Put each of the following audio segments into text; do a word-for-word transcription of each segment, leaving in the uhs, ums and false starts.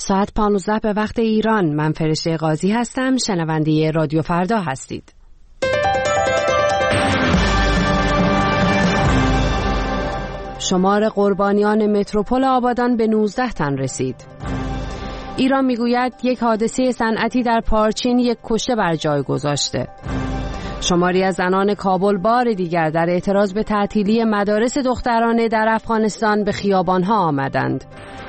ساعت پانزده به وقت ایران. من فرشته قاضی هستم. شنونده رادیو فردا هستید. شمار قربانیان متروپول آبادان به نوزده تن رسید. ایران میگوید یک حادثه صنعتی در پارچین یک کشته بر جای گذاشته. شماری از زنان کابل بار دیگر در اعتراض به تعطیلی مدارس دخترانه در افغانستان به خیابانها آمدند.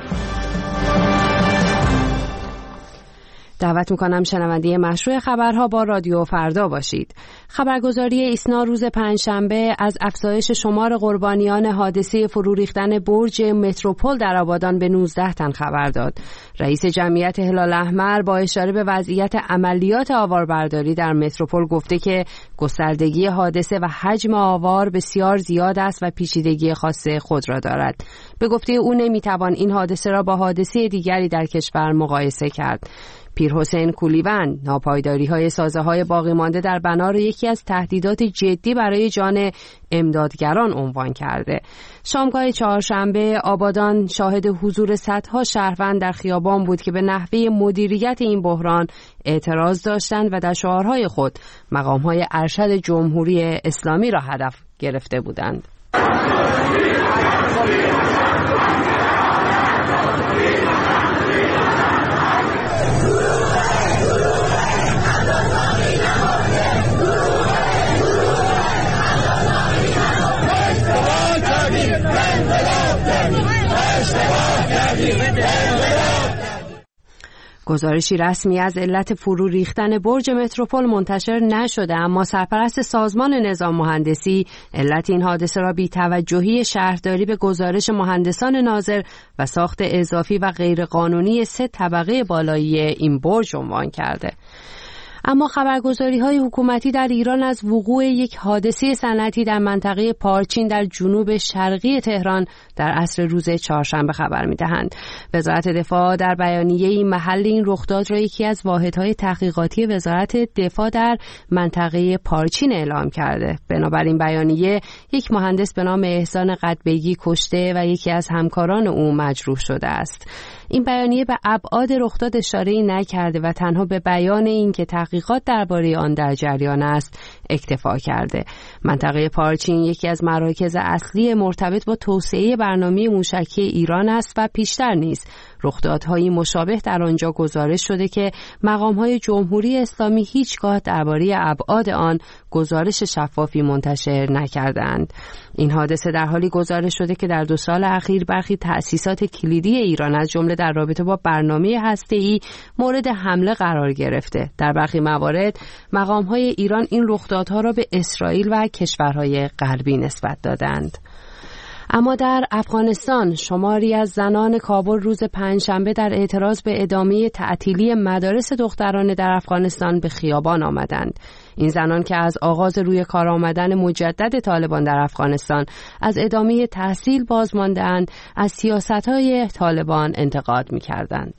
دعوت میکنم شنونده مشروع خبرها با رادیو فردا باشید. خبرگزاری ایسنا روز پنجشنبه از افزایش شمار قربانیان حادثه فرو ریختن برج متروپول در آبادان به نوزده تن خبر داد. رئیس جمعیت هلال احمر با اشاره به وضعیت عملیات آواربرداری در متروپول گفته که گستردگی حادثه و حجم آوار بسیار زیاد است و پیچیدگی خاص خود را دارد. به گفته او نمیتوان این حادثه را با حادثه دیگری در کشور مقایسه کرد. پیر حسین کولیوند ناپایداری‌های سازه‌های باقی مانده در بنا را یکی از تهدیدات جدی برای جان امدادگران عنوان کرده. شامگاه چهارشنبه آبادان شاهد حضور صدها شهروند در خیابان بود که به نحوه مدیریت این بحران اعتراض داشتند و در شعارهای خود مقام‌های ارشد جمهوری اسلامی را هدف گرفته بودند. گزارشی رسمی از علت فرو ریختن برج متروپول منتشر نشده، اما سرپرست سازمان نظام مهندسی علت این حادثه را بی‌توجهی شهرداری به گزارش مهندسان ناظر و ساخت اضافی و غیرقانونی سه طبقه بالایی این برج عنوان کرده. اما خبرگزاری‌های حکومتی در ایران از وقوع یک حادثه صنعتی در منطقه پارچین در جنوب شرقی تهران در عصر روز چهارشنبه خبر می‌دهند. وزارت دفاع در بیانیه‌ای محل این رخداد را یکی از واحدهای تحقیقاتی وزارت دفاع در منطقه پارچین اعلام کرده. بنابراین بیانیه یک مهندس به نام احسان قدبگی کشته و یکی از همکاران او مجروح شده است. این بیانیه به ابعاد رخداد اشاره‌ای نکرده و تنها به بیان این که تحقیقات درباره آن در جریان است اکتفا کرده. منطقه پارچین یکی از مراکز اصلی مرتبط با توسعه برنامه موشکی ایران است و پیشتر نیز رخدادهای مشابه در آنجا گزارش شده که مقام‌های جمهوری اسلامی هیچگاه درباره ابعاد آن گزارش شفافی منتشر نکردند. این حادثه در حالی گزارش شده که در دو سال اخیر برخی تأسیسات کلیدی ایران از جمله در رابطه با برنامه هسته‌ای مورد حمله قرار گرفته. در برخی موارد مقام‌های ایران این رخدادها را به اسرائیل و کشورهای غربی نسبت دادند. اما در افغانستان شماری از زنان کابل روز پنجشنبه در اعتراض به ادامه تعطیلی مدارس دخترانه در افغانستان به خیابان آمدند. این زنان که از آغاز روی کار آمدن مجدد طالبان در افغانستان از ادامه تحصیل باز مانده‌اند، از سیاست‌های طالبان انتقاد می‌کردند.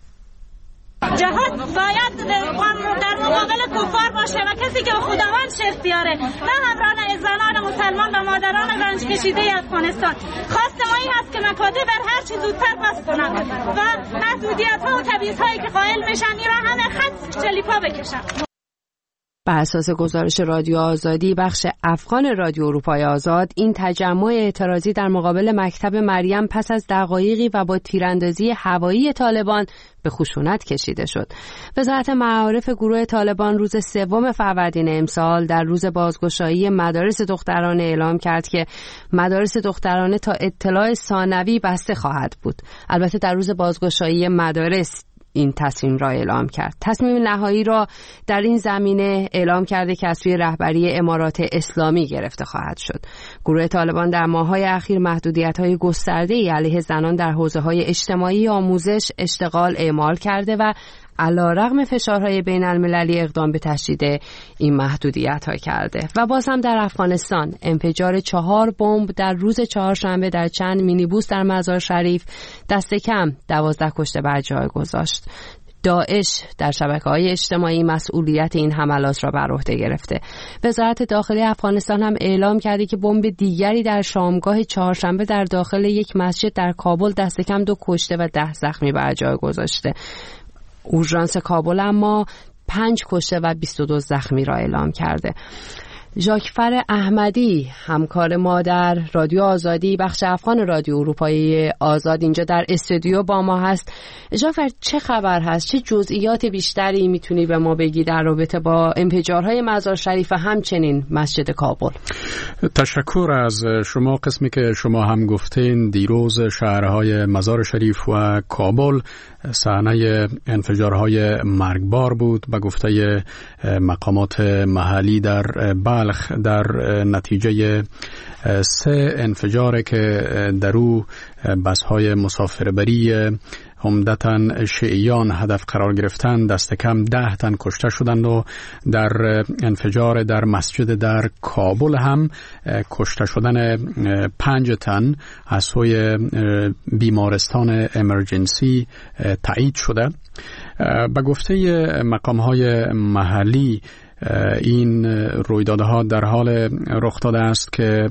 جهاد باید در مقابل کفار باشه و کسی که به خداوند شرک بیاره، نه همراهان زنان مسلمان و مادران رنج کشیده افغانستان. خواست ما این است که مکاتب بر هر چی زودتر بس کنن و محدودیت‌ها و تبعیض‌هایی که قائل میشن این را همه خط چلیپا بکشن. بر اساس گزارش رادیو آزادی بخش افغان رادیو اروپای آزاد، این تجمع اعتراضی در مقابل مکتب مریم پس از دقایقی و با تیراندازی هوایی طالبان به خشونت کشیده شد. وزارت معارف گروه طالبان روز سوم فروردین امسال در روز بازگشایی مدارس دخترانه اعلام کرد که مدارس دخترانه تا اطلاع ثانوی بسته خواهد بود. البته در روز بازگشایی مدارس این تصمیم را اعلام کرد. تصمیم نهایی را در این زمینه اعلام کرده که از سوی رهبری امارات اسلامی گرفته خواهد شد. گروه طالبان در ماه‌های اخیر محدودیت‌های گسترده‌ای علیه زنان در حوزه‌های اجتماعی، آموزش، اشتغال اعمال کرده و علیرغم فشارهای بین المللی اقدام به تشدید این محدودیت‌ها کرده. و باز هم در افغانستان انفجار چهار بمب در روز چهارشنبه در چند مینیبوس در مزار شریف دست کم دوازده کشته بر جای گذاشت. داعش در شبکه‌های اجتماعی مسئولیت این حملات را بر عهده گرفته. وزارت داخلی افغانستان هم اعلام کرده که بمب دیگری در شامگاه چهارشنبه در داخل یک مسجد در کابل دست کم دو کشته و ده زخمی بر جای گذاشته. اورژانس کابل اما پنج کشته و بیست و دو زخمی را اعلام کرده. ژاکفر احمدی، همکار ما در رادیو آزادی بخش افغان رادیو اروپایی آزاد، اینجا در استودیو با ما هست. ژاکفر، چه خبر هست؟ چه جزئیات بیشتری میتونی به ما بگی در رابطه با انفجارهای مزار شریف و همچنین مسجد کابل؟ تشکر از شما. قسمی که شما هم گفتین، دیروز شهرهای مزار شریف و کابل صحنه انفجارهای مرگبار بود به گفته مقامات محلی در بلخ، در نتیجه سه انفجار که در او بس‌های مسافربری عمدتاً شیعیان هدف قرار گرفتند، دست کم ده تن کشته شدند و در انفجار در مسجد در کابل هم کشته شدن پنج تن از سوی بیمارستان امرجنسی تایید شده. به گفته مقام‌های محلی این رویدادها در حال رخ داده است که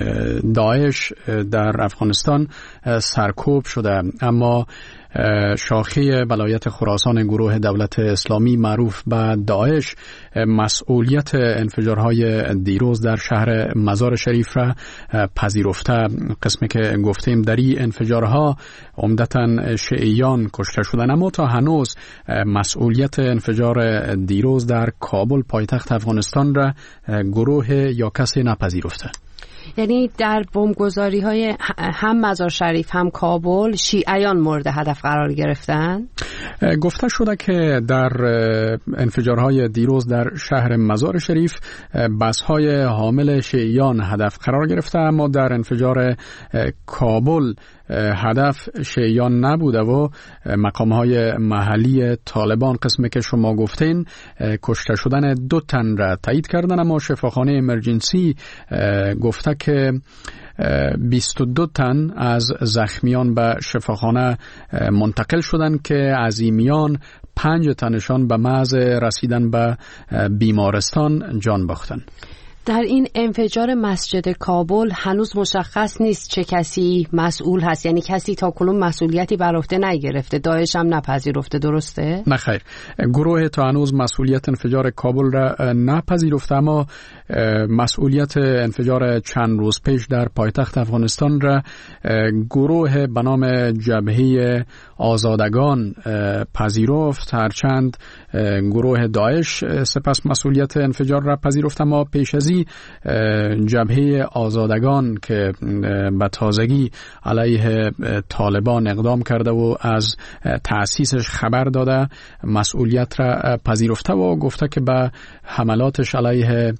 داعش در افغانستان سرکوب شده، اما شاخه ولایت خراسان گروه دولت اسلامی معروف به داعش مسئولیت انفجارهای دیروز در شهر مزار شریف را پذیرفته. قسمی که گفتیم در این انفجارها عمدتاً شیعیان کشته شدند، اما تا هنوز مسئولیت انفجار دیروز در کابل پایتخت افغانستان را گروه یا کسی نپذیرفته. یعنی در بمبگذاری های هم مزار شریف هم کابل شیعیان مورد هدف قرار گرفتن؟ گفته شده که در انفجارهای دیروز در شهر مزار شریف بس‌های حامل شیعیان هدف قرار گرفته، اما در انفجار کابل هدف شیعیان نبوده و مقام‌های محلی طالبان، قسمی که شما گفتین، کشته شدن دو تن را تایید کردن، اما شفاخانه امرجنسی گفته که بیست و دو تن از زخمیان به شفاخانه منتقل شدند که از این میان پنج تنشان به محض رسیدن به بیمارستان جان باختند. در این انفجار مسجد کابل هنوز مشخص نیست چه کسی مسئول هست، یعنی کسی تا کنون مسئولیتی بر عهده نگرفته، داعش هم نپذیرفته، درسته؟ نه خیر، گروه تا هنوز مسئولیت انفجار کابل را نپذیرفته، اما مسئولیت انفجار چند روز پیش در پایتخت افغانستان را گروه به نام جبهه آزادگان پذیرفت، هرچند گروه داعش سپس مسئولیت انفجار را پذیرفت، اما پیش از این جبهه آزادگان که به تازگی علیه طالبان اقدام کرده و از تأسیسش خبر داده مسئولیت را پذیرفته و گفته که به حملاتش علیه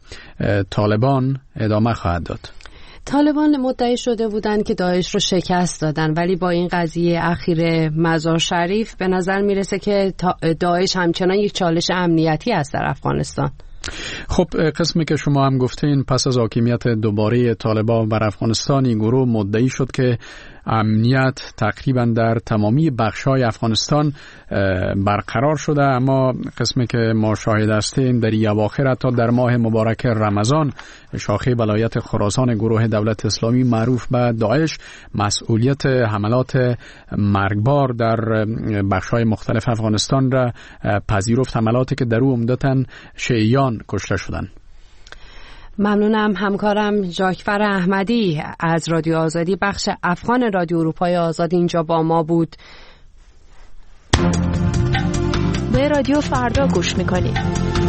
طالبان ادامه خواهد داد. طالبان مدعی شده بودند که داعش رو شکست دادن، ولی با این قضیه اخیر مزار شریف به نظر میرسه که داعش همچنان یک چالش امنیتی است در افغانستان. خب قسمی که شما هم گفتین، پس از حاکمیت دوباره طالبان بر افغانستان، این گروه مدعی شد که امنیت تقریبا در تمامی بخش‌های افغانستان برقرار شده، اما قسمی که ما شاهد هستیم در این اواخر تا در ماه مبارک رمضان شاخه ولایت خراسان گروه دولت اسلامی معروف به داعش مسئولیت حملات مرگبار در بخش‌های مختلف افغانستان را پذیرفت، حملاتی که در او عمدتاً شیعیان کشته شدند. ممنونم. همکارم ژاکفر احمدی از رادیو آزادی بخش افغان رادیو اروپای آزاد اینجا با ما بود. به رادیو فردا گوش میکنید.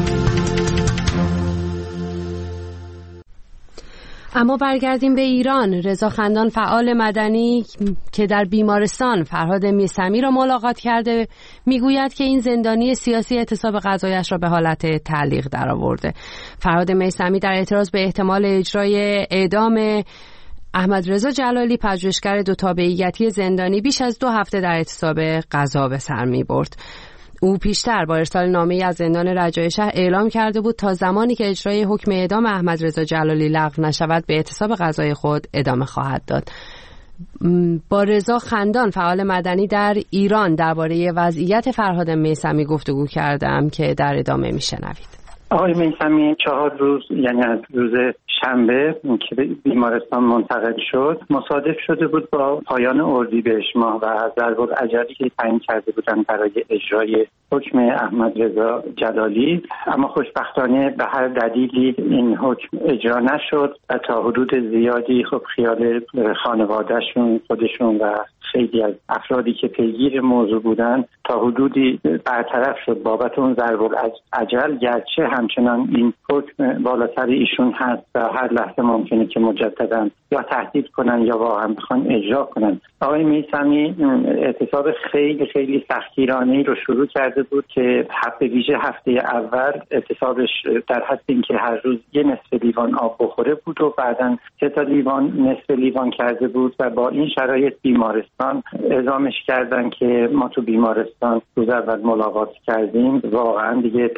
اما برگردیم به ایران. رضا خندان، فعال مدنی که در بیمارستان فرهاد میثمی را ملاقات کرده، میگوید که این زندانی سیاسی اعتصاب قضایش را به حالت تعلیق درآورده. فرهاد میثمی در اعتراض به احتمال اجرای اعدام احمد رضا جلالی، پژوهشگر دو تابعیتی زندانی، بیش از دو هفته در اعتصاب قضا به سر می‌برد. او پیشتر با ارسال نامه‌ای از زندان رجای شهر اعلام کرده بود تا زمانی که اجرای حکم اعدام احمد رضا جلالی لغو نشود به اعتصاب قضای خود ادامه خواهد داد. با رضا خندان فعال مدنی در ایران درباره وضعیت فرهاد میثمی گفتگو کردم که در ادامه میشنوید. آقای میثمی چهار روز یعنی از روز شنبه که به بیمارستان منتقل شد مصادف شده بود با پایان اردیبهشت ماه و ضرب‌العجلی که تعیین کرده بودند برای اجرای حکم احمد رضا جلالی، اما خوشبختانه به هر دلیلی این حکم اجرا نشد و تا حدود زیادی خب خیال خانوادهشون خودشون و خیلی از افرادی که پیگیر موضوع بودن تا حدودی برطرف شد بابت اون ضرب‌العجل، گرچه همچنان این حکم بالاتر ایشون هست و هر لحظه ممکنه که مجددا یا تهدید کنن یا واقعا بخوان اجرا کنن. آقای میثمی اعتصاب خیلی خیلی سختگیرانه‌ای رو شروع کرده بود که هفته ویژه هفته اول اعتصابش در حد اینکه هر روز یه نصف لیوان آب بخوره بود و بعداً سه تا لیوان نصف لیوان کرده بود و با این شرایط بیمارستان اعزامش کردن که ما تو بیمارستان روز اول ملاقات کردیم. واقعا دیگه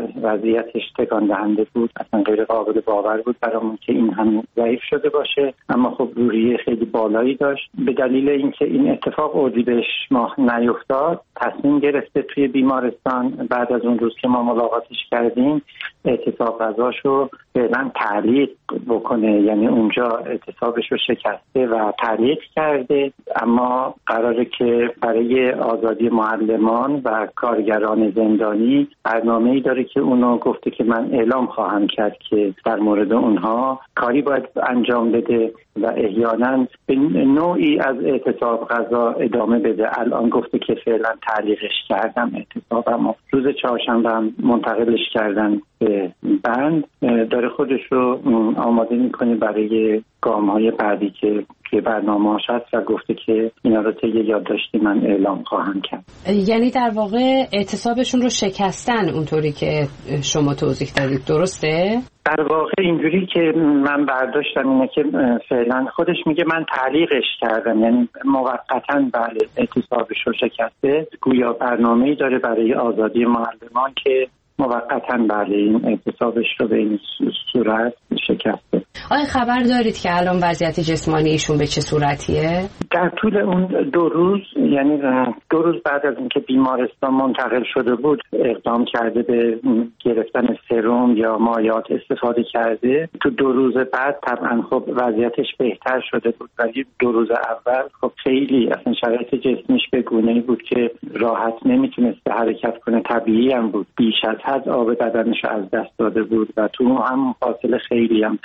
وضعیتش تکان دهنده بود، اصلا غیر قابل باور بود برامون که این هم ضعیف شده باشه، اما خب روحیه خیلی بالایی داشت. به دلیل اینکه این اتفاق اردیبهشت ماه نیفتاد تصمیم گرفته توی بیمارستان بعد از اون روز که ما ملاقاتش کردیم اعتصاب غذاشو فعلا تعلیق بکنه، یعنی اونجا اعتصابش رو شکسته و تعلیق کرده، اما قراره که برای آزادی معلمان و کارگران زندانی برنامه‌ای داره که اونو گفته که من اعلام خواهم کرد که در مورد اونها کاری باید انجام بده و احیانا به نوعی از اعتصاب غذا ادامه بده. الان گفته که فعلا تعلیقش کردم اعتصابم، روز چهارشنبه هم منتقلش کردن به بند، داره خودش رو آماده میکنه برای گام‌های بعدی که که برنامه‌اش هست و گفته که اینا رو طی یادداشتی من اعلام خواهم کرد. یعنی در واقع اعتصابشون رو شکستن اونطوری که شما توضیح دادید، درسته؟ در واقع اینجوری که من برداشتم اینه که فعلا خودش میگه من تعلیقش کردم، یعنی موقتاً بله اعتصابش رو شکسته، گویا برنامه‌ای داره برای آزادی معلمان که موقتاً بله این اعتصابش رو به این صورت شکسته. آیا خبر دارید که الان وضعیت جسمانی ایشون به چه صورتیه؟ در طول اون دو روز، یعنی دو روز بعد از اینکه بیمارستان منتقل شده بود اقدام کرده به گرفتن سرم یا مایعات استفاده کرده. تو دو روز بعد طبعا خب وضعیتش بهتر شده بود، ولی دو روز اول خب خیلی اصلا شرایط جسمیش به گونه‌ای بود که راحت نمیتونست حرکت کنه، طبیعی هم بود، بیش از حد آب بدنش از دست داده بود و تو هم فاصله خیلی هم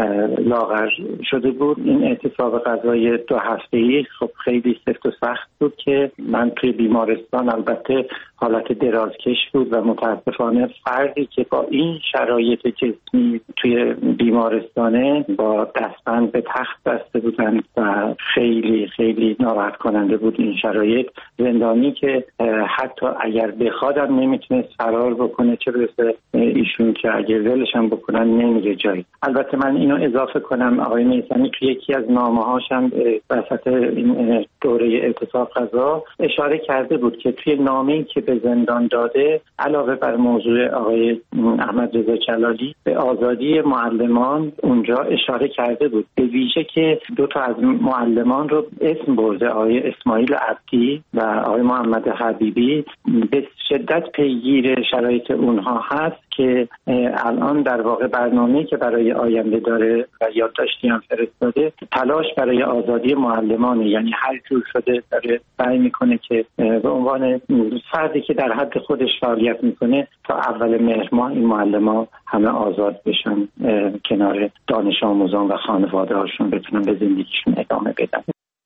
لاغر شده بود. این اعتصاب غذای دو هفته‌ای خب خیلی سفت و سخت بود که من توی بیمارستان، البته حالت درازکش بود و متاسفانه فردی که با این شرایط جسمی توی بیمارستانه با دستبند به تخت بسته بودن و خیلی خیلی ناراحت کننده بود این شرایط. زندانی که حتی اگر بخوادم نمیتونست فرار بکنه، چه برسه ایشون که اگر ولش هم بکنن نمیره جایی. البته من اینو اضافه کنم آقای میثمی توی یکی از نامه‌هاش هم وسط این دوره اعتصاب غذا اشاره کرده بود که توی نامه‌ای که به زندان داده علاوه بر موضوع آقای احمد رضا جلالی به آزادی معلمان اونجا اشاره کرده بود، به ویژه که دو تا از معلمان رو اسم برده، آقای اسماعیل عبدی و آقای محمد حبیبی، به شدت پیگیر شرایط اونها هست که الان در واقع برنامه‌ای که برای آینده داره و یادداشتی هم فرستاده تلاش برای آزادی معلمانه، یعنی هر جور شده داره سعی میکنه که به عنوان فردی که در حد خودش فعالیت میکنه تا اول مهر ماه این معلمان همه آزاد بشن، کنار دانش آموزان و خانواده هاشون بتونن به زندگیشون ادامه بدن.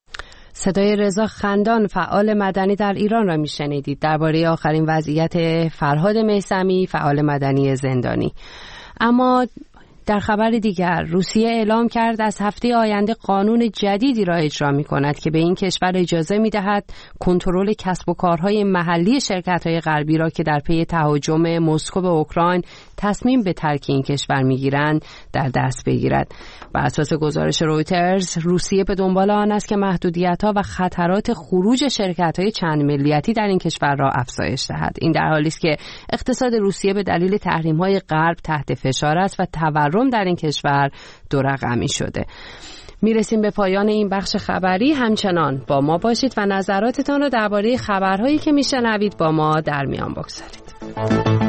صدای رضا خندان فعال مدنی در ایران را میشنیدید درباره آخرین وضعیت فرهاد میثمی فعال مدنی زندانی. اما در خبر دیگر روسیه اعلام کرد از هفته آینده قانون جدیدی را اجرا می کند که به این کشور اجازه می دهد کنترل کسب و کارهای محلی شرکت‌های غربی را که در پی تهاجم مسکو به اوکراین تصمیم به ترک این کشور می گیرند در دست بگیرد. بر اساس گزارش رویترز روسیه به دنبال آن است که محدودیت‌ها و خطرات خروج شرکت‌های چند ملیتی در این کشور را افزایش دهد. این در حالی است که اقتصاد روسیه به دلیل تحریم‌های غرب تحت فشار است و تورم در این کشور دو رقمی شده. میرسیم به پایان این بخش خبری. همچنان با ما باشید و نظراتتان رو درباره خبرهایی که میشنوید با ما در میان بگذارید.